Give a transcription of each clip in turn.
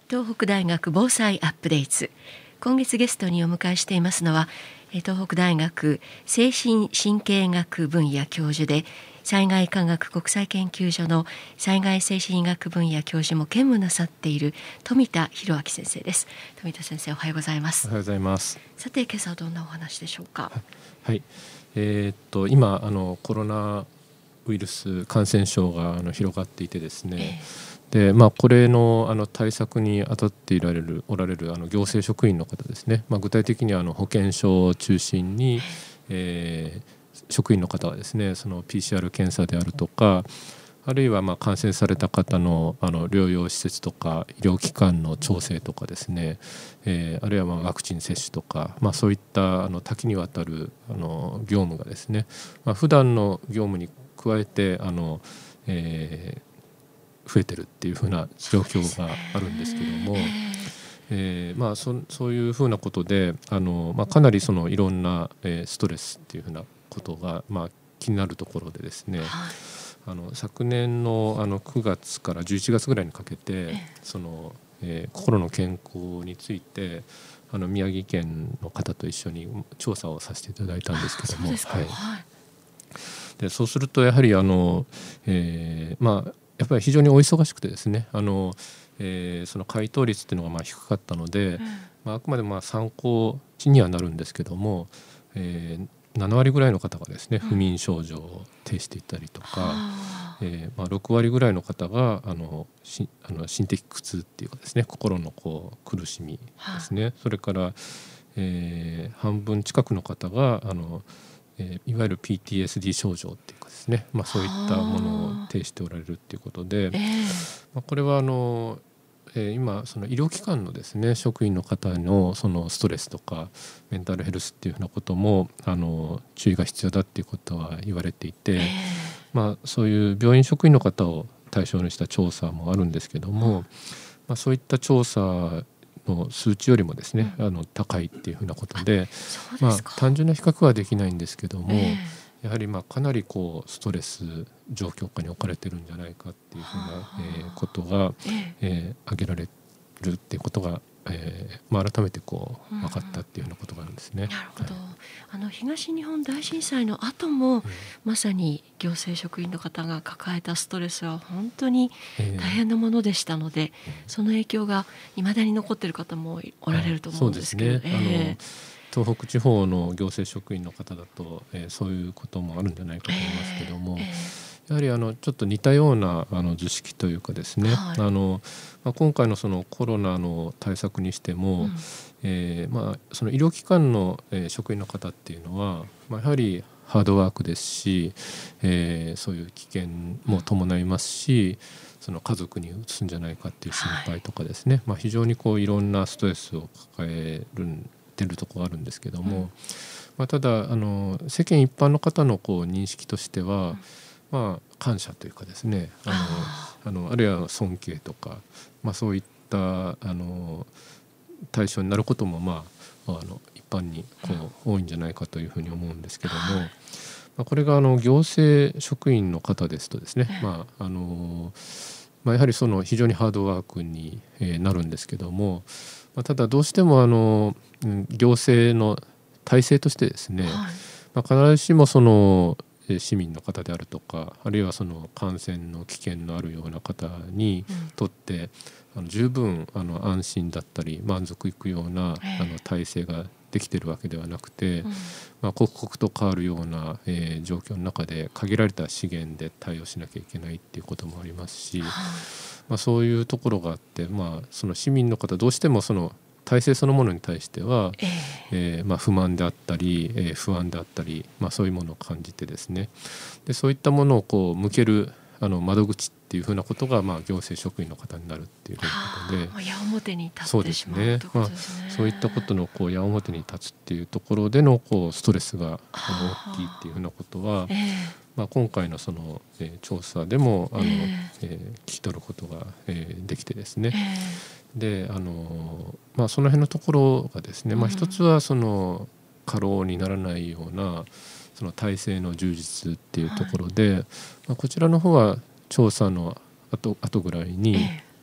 東北大学防災アップデート。今月ゲストにお迎えしていますのは、東北大学精神神経学分野教授で、災害科学国際研究所の災害精神医学分野教授も兼務なさっている富田裕明先生です。富田先生、おはようございます。 おはようございます。 さて、今朝はどんなお話でしょうか。 はい、今コロナウイルス感染症が広がっていてですね、でこれの対策に当たっておられる行政職員の方ですね、具体的には保健所を中心に、職員の方はですね、その PCR 検査であるとか、あるいは感染された方の療養施設とか医療機関の調整とかですね、あるいはワクチン接種とか、そういった多岐にわたる業務がですね、普段の業務に加えて増えてるっていうふうな状況があるんですけども、そういうふうなことでかなりいろんなストレスっていうふうなことが気になるところでですね、昨年の9月から11月ぐらいにかけて心の健康について宮城県の方と一緒に調査をさせていただいたんですけども、そうするとやはりやっぱり非常にお忙しくてですね、その回答率っていうのが低かったので、あくまで参考値にはなるんですけども、7割ぐらいの方がですね、不眠症状を呈していたりとか、6割ぐらいの方が心的苦痛っていうかですね、心の苦しみですね、それから、半分近くの方がいわゆる PTSD 症状っていうかですね、そういったものを呈しておられるっていうことで、これは今その医療機関のですね職員の方のそのストレスとかメンタルヘルスっていうふうなことも注意が必要だっていうことは言われていて、そういう病院職員の方を対象にした調査もあるんですけども、そういった調査の数値よりもですね、高いっていうふうなことで、単純な比較はできないんですけども、やはりかなりストレス状況下に置かれてるんじゃないかっていうふうなことが挙げられるっていうことが改めて分かったっていうようなことがあるんですね。 なるほど。東日本大震災の後も、まさに行政職員の方が抱えたストレスは本当に大変なものでしたので、その影響が未だに残っている方もおられると思うんですけど、 そうですね、東北地方の行政職員の方だと、そういうこともあるんじゃないかと思いますけども、やはりちょっと似たような図式というかですね、今回のそのコロナの対策にしても、その医療機関の職員の方っていうのは、やはりハードワークですし、そういう危険も伴いますし、その家族にうつすんじゃないかっていう心配とかですね、非常にいろんなストレスを抱えてるところがあるんですけども、ただ世間一般の方の認識としては、感謝というかですね、あるいは尊敬とか、そういった対象になることも一般に多いんじゃないかというふうに思うんですけども、これが行政職員の方ですとですね、やはり非常にハードワークになるんですけども、ただどうしても行政の体制としてですね、必ずしも市民の方であるとか、あるいは感染の危険のあるような方にとって十分安心だったり満足いくような体制ができているわけではなくて、刻々と変わるような状況の中で限られた資源で対応しなきゃいけないっていうこともありますし、そういうところがあって、その市民の方どうしても体制そのものに対しては、不満であったり、不安であったり、そういうものを感じてですね、でそういったものを向ける窓口っていうふうなことが、行政職員の方になるっていうことで、 矢面に立ってしまうということですね。 そういったことの矢面に立つっていうところでのストレスが大きいっていうふうなことは、今回の調査でも聞き取ることができてですね、でその辺のところがですね、一つは過労にならないような体制の充実っていうところで、こちらの方は調査の後ぐらいに、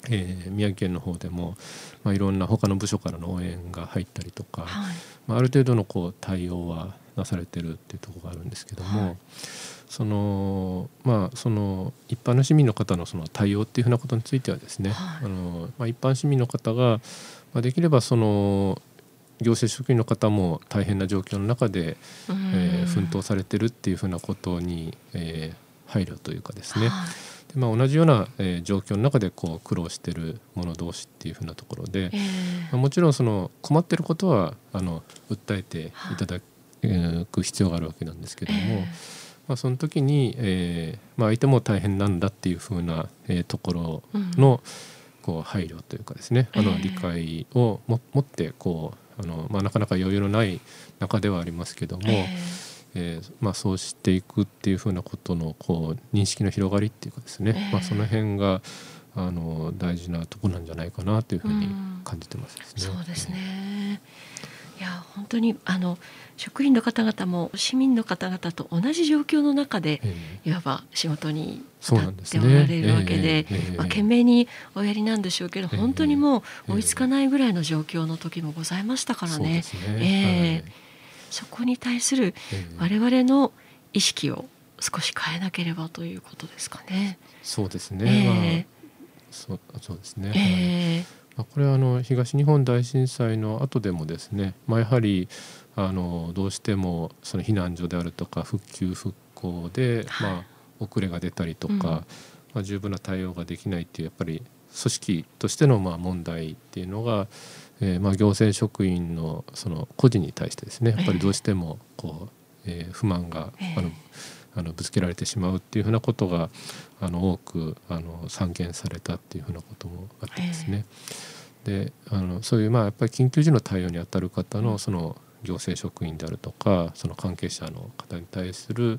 宮城県の方でも、いろんな他の部署からの応援が入ったりとか、 はい、 ある程度の対応はなされてるっていうところがあるんですけども、はい、その一般の市民の方のその対応っていうふうなことについてはですね、はい、一般市民の方が、できればその行政職員の方も大変な状況の中で、奮闘されてるっていうふうなことに、配慮というかですね、はい、で同じような、状況の中で苦労している者同士っていうふうなところで、もちろんその困っていることは訴えていただく必要があるわけなんですけども、その時に、相手も大変なんだっていうふうな、ところの配慮というかですね、理解を持ってなかなか余裕のない中ではありますけども、そうしていくっていうふうなことの認識の広がりっていうかですね、その辺が大事なところなんじゃないかなというふうに感じてますですね。 そうですね。いや本当に職員の方々も市民の方々と同じ状況の中で、いわば仕事に当たっておられるわけで、懸命におやりなんでしょうけど、本当にもう追いつかないぐらいの状況の時もございましたからね。そこに対する我々の意識を少し変えなければということですかね。 そうですね。そうですね。これは東日本大震災の後でもですね、やはりどうしてもその避難所であるとか復旧復興で、遅れが出たりとか、十分な対応ができないっていうやっぱり組織としての問題っていうのが、行政職員のその個人に対してですね、やっぱりどうしても不満がぶつけられてしまうっていうふうなことが多く散見されたっていうふうなこともあってですね、でそういうやっぱり緊急時の対応に当たる方のその行政職員であるとかその関係者の方に対する、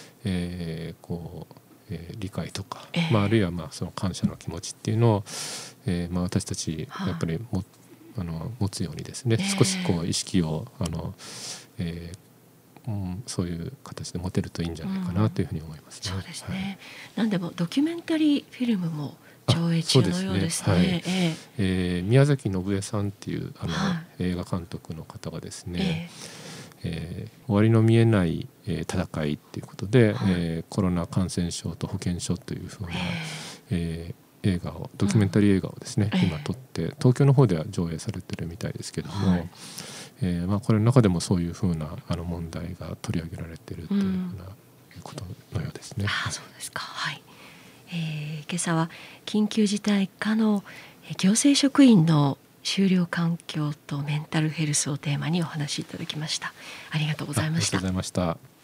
理解とか、あるいはその感謝の気持ちっていうのを、私たちやっぱり持つようにですね、少し意識をそういう形で持てるといいんじゃないかなというふうに思いますね。 そうですね。何でもドキュメンタリーフィルムも上映中のようですね。 宮崎信江さんっていう映画監督の方がですね、終わりの見えない戦いっていうことで、コロナ感染症と保健所というふうな、映画をドキュメンタリー映画をですね、今撮って東京の方では上映されてるみたいですけども、これの中でもそういうふうな問題が取り上げられているというふうなことのようですね。 そうですか。はい。今朝は緊急事態下の行政職員の就労環境とメンタルヘルスをテーマにお話しいただきました。ありがとうございました。 ありがとうございました。